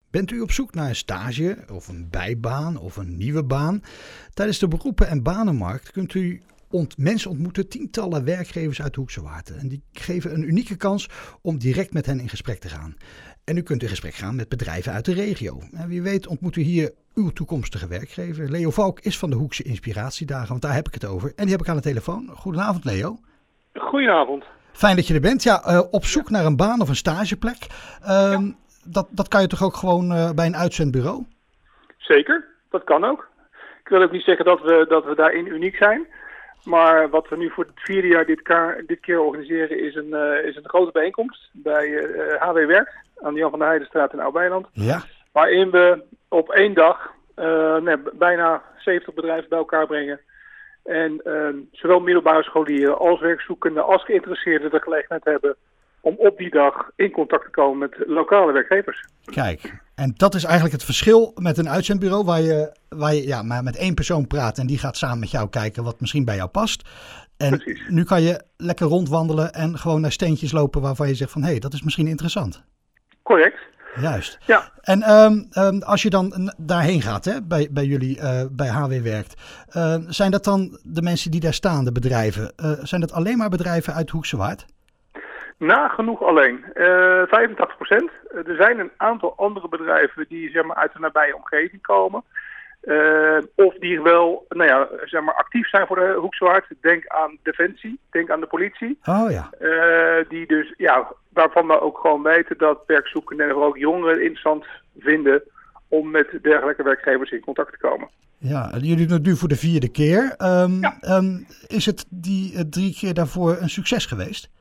Bent u op zoek naar een stage of een bijbaan of een nieuwe baan? Tijdens de beroepen- en banenmarkt kunt u mensen ontmoeten, tientallen werkgevers uit de Hoekse Waard. En die geven een unieke kans om direct met hen in gesprek te gaan. En u kunt in gesprek gaan met bedrijven uit de regio. En wie weet ontmoet u hier uw toekomstige werkgever. Leo Valk is van de Hoekse Inspiratiedagen, want daar heb ik het over. En die heb ik aan de telefoon. Goedenavond, Leo. Goedenavond. Fijn dat je er bent. Ja, op zoek naar een baan of een stageplek. Dat kan je toch ook gewoon bij een uitzendbureau? Zeker, dat kan ook. Ik wil ook niet zeggen dat we daarin uniek zijn. Maar wat we nu voor het 4e jaar dit keer organiseren is een grote bijeenkomst bij HW Werkt aan de Jan van der Heijdenstraat in Oud-Beijerland. Ja. Waarin we op 1 dag bijna 70 bedrijven bij elkaar brengen. En zowel middelbare scholieren als werkzoekenden als geïnteresseerden de gelegenheid hebben om op die dag in contact te komen met lokale werkgevers. Kijk, en dat is eigenlijk het verschil met een uitzendbureau waar je maar met 1 persoon praat en die gaat samen met jou kijken wat misschien bij jou past. En Precies. Nu kan je lekker rondwandelen en gewoon naar steentjes lopen waarvan je zegt van hé, dat is misschien interessant. Correct. Juist. Ja. En als je dan daarheen gaat, hè, bij jullie, bij HW Werkt, zijn dat dan de mensen die daar staan, de bedrijven, zijn dat alleen maar bedrijven uit Hoekse Waard? Nagenoeg alleen. 85%. Er zijn een aantal andere bedrijven die zeg maar, uit de nabije omgeving komen. Of die wel actief zijn voor de Hoekse Waard. Denk aan Defensie, denk aan de politie. Oh ja. Die dus, waarvan we ook gewoon weten dat werkzoekenden en ook jongeren het interessant vinden om met dergelijke werkgevers in contact te komen. Ja, jullie doen het nu voor de 4e keer. Ja. Is het die 3 keer daarvoor een succes geweest?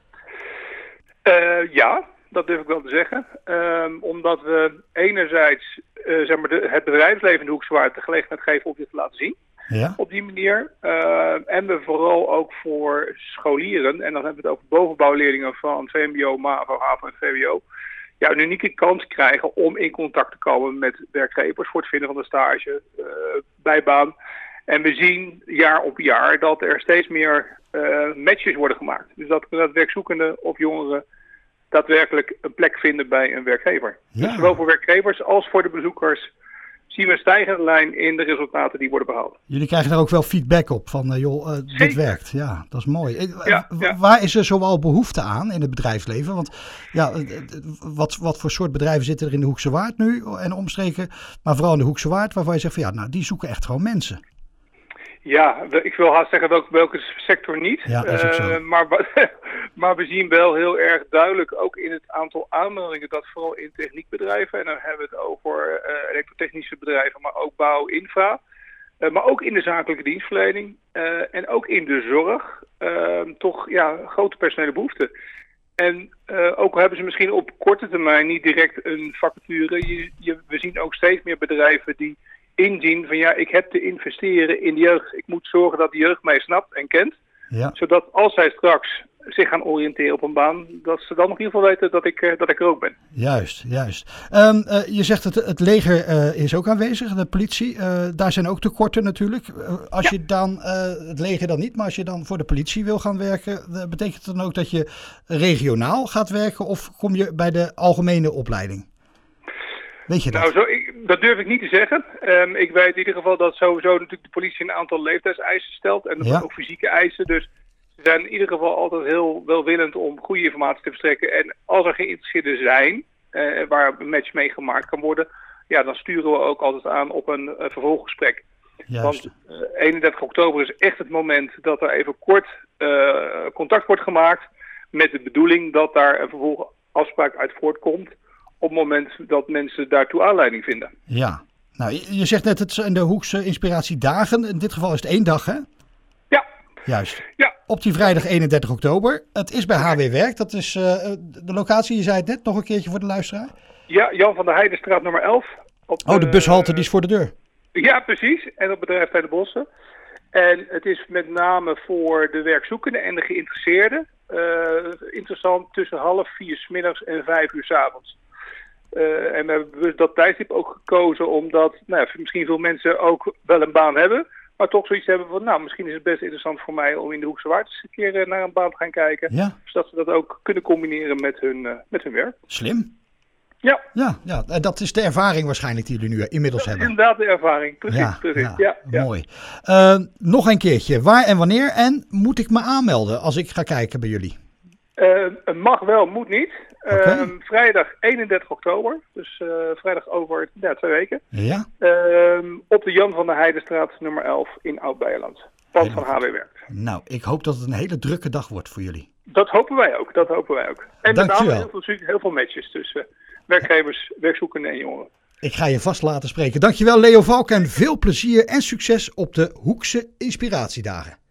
Ja, dat durf ik wel te zeggen. Omdat we enerzijds het bedrijfsleven in de Hoekse Waard de gelegenheid geven om dit te laten zien. Ja. Op die manier. En we vooral ook voor scholieren, en dan hebben we het over bovenbouwleerlingen van VMBO, MAVO, HAVO en VWO, een unieke kans krijgen om in contact te komen met werkgevers voor het vinden van een stage, bijbaan. En we zien jaar op jaar dat er steeds meer matches worden gemaakt. Dus dat werkzoekenden of jongeren daadwerkelijk een plek vinden bij een werkgever. Ja. Dus zowel voor werkgevers als voor de bezoekers zien we een stijgende lijn in de resultaten die worden behaald. Jullie krijgen daar ook wel feedback op van, dit Zeker. werkt. Ja, dat is mooi. Ja. Waar is er zoal behoefte aan in het bedrijfsleven? Want wat voor soort bedrijven zitten er in de Hoekse Waard nu en omstreken, maar vooral in de Hoekse Waard, waarvan je zegt van die zoeken echt gewoon mensen. Ja, ik wil haast zeggen welke sector niet. Ja, dat is ook zo. Maar we zien wel heel erg duidelijk ook in het aantal aanmeldingen dat vooral in techniekbedrijven, en dan hebben we het over elektrotechnische bedrijven, maar ook bouw, infra, maar ook in de zakelijke dienstverlening en ook in de zorg, toch grote personele behoeften. En ook al hebben ze misschien op korte termijn niet direct een vacature, we zien ook steeds meer bedrijven die inzien van ik heb te investeren in de jeugd. Ik moet zorgen dat de jeugd mij snapt en kent. Ja. Zodat als zij straks zich gaan oriënteren op een baan, dat ze dan nog in ieder geval weten dat ik er ook ben. Juist. Je zegt het leger is ook aanwezig, de politie. Daar zijn ook tekorten natuurlijk. Als je dan, het leger dan niet, maar als je dan voor de politie wil gaan werken, betekent het dan ook dat je regionaal gaat werken of kom je bij de algemene opleiding? Weet je dat? Dat durf ik niet te zeggen. Ik weet in ieder geval dat sowieso natuurlijk de politie een aantal leeftijdseisen stelt. En ook fysieke eisen. Dus ze zijn in ieder geval altijd heel welwillend om goede informatie te verstrekken. En als er geïnteresseerden zijn, waar een match mee gemaakt kan worden, dan sturen we ook altijd aan op een vervolggesprek. Juist. Want 31 oktober is echt het moment dat er even kort contact wordt gemaakt met de bedoeling dat daar een vervolgafspraak uit voortkomt. Op het moment dat mensen daartoe aanleiding vinden. Ja. Nou, je zegt net het zijn de Hoekse Inspiratiedagen. In dit geval is het 1 dag, hè? Ja. Juist. Ja. Op die vrijdag 31 oktober. Het is bij HW Werkt. Dat is de locatie, je zei het net, nog een keertje voor de luisteraar. Ja, Jan van der Heijdenstraat nummer 11. De bushalte die is voor de deur. Ja, pre's. En op bedrijf bij de Bossen. En het is met name voor de werkzoekenden en de geïnteresseerden interessant tussen 3:30 's middags en 5 uur 's avonds. En we hebben bewust dat tijdstip ook gekozen omdat misschien veel mensen ook wel een baan hebben, maar toch zoiets hebben van misschien is het best interessant voor mij om in de Hoekse Waard eens een keer naar een baan te gaan kijken. Ja. Zodat ze dat ook kunnen combineren met hun werk. Slim. Ja. Dat is de ervaring waarschijnlijk die jullie nu inmiddels hebben. Inderdaad de ervaring, precies. Ja. Mooi. Nog een keertje, waar en wanneer en moet ik me aanmelden als ik ga kijken bij jullie? Mag wel, moet niet. Okay. Vrijdag 31 oktober, dus vrijdag over 2 weken. Ja. Op de Jan van der Heidenstraat nummer 11 in Oud-Beijerland. Pand van HW Werkt. Nou, ik hoop dat het een hele drukke dag wordt voor jullie. Dat hopen wij ook. En met name heel veel matches tussen werkgevers, werkzoekenden en jongeren. Ik ga je vast laten spreken. Dankjewel Leo Valk en veel plezier en succes op de Hoekse Inspiratiedagen.